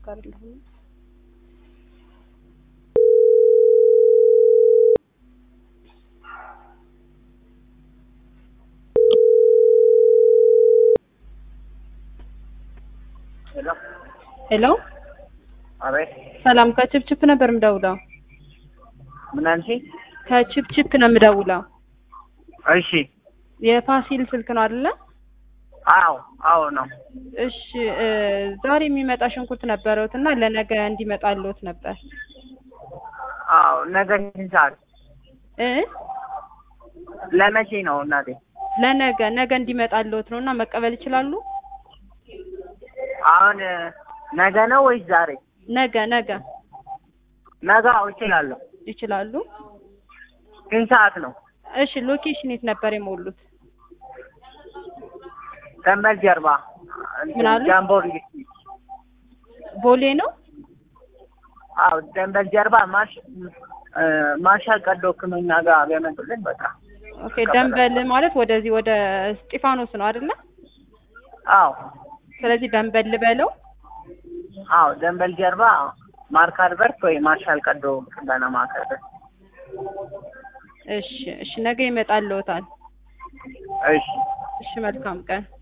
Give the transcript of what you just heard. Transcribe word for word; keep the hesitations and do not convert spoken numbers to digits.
አጋርልሁ ሄሎ ሄሎ አቤት ሰላም ከችፕችፕ ነበር ምደውለው ምን አንቺ ከችፕችፕ ነው ምደውለው እሺ የፋሲል ስልክ ነው አይደለ አዎ አዎ ነው እሺ ዛሬ የሚመጣ ሽንኩርት ነበረውትና ለነገ እንዲመጣልዎት ነበር አዎ ነገ እንሳት እ ለመቼ ነው እናቴ ለነገ ነገ እንዲመጣልዎት ነውና መቀበል ይችላሉ አሁን ነገ ነው ወይስ ዛሬ ነገ ነገ ነገ እችላለሁ ይችላሉ ስንት ሰዓት ነው እሺ ሎኬሽን የት ነበር የሞሉት ደንበል ጀርባ ጃምቦሪ ቦሌ ነው አዎ ደንበል ጀርባ ማሽ ማሻ ቀዶ ሕክምና ጋር ያመጡልን በቃ ኦኬ ደንበል ማለት ወደዚህ ወደ እስጢፋኖስ ነው አይደለ አዎ ስለዚህ ደንበል በለው አዎ ደንበል ጀርባ ማርክ አልበርት ወይ ማርሻል ቀዶ ሕክምና ማከለ እሺ እሺ ነገ ይመጣልዎታል እሺ እሺ መልካም ቀን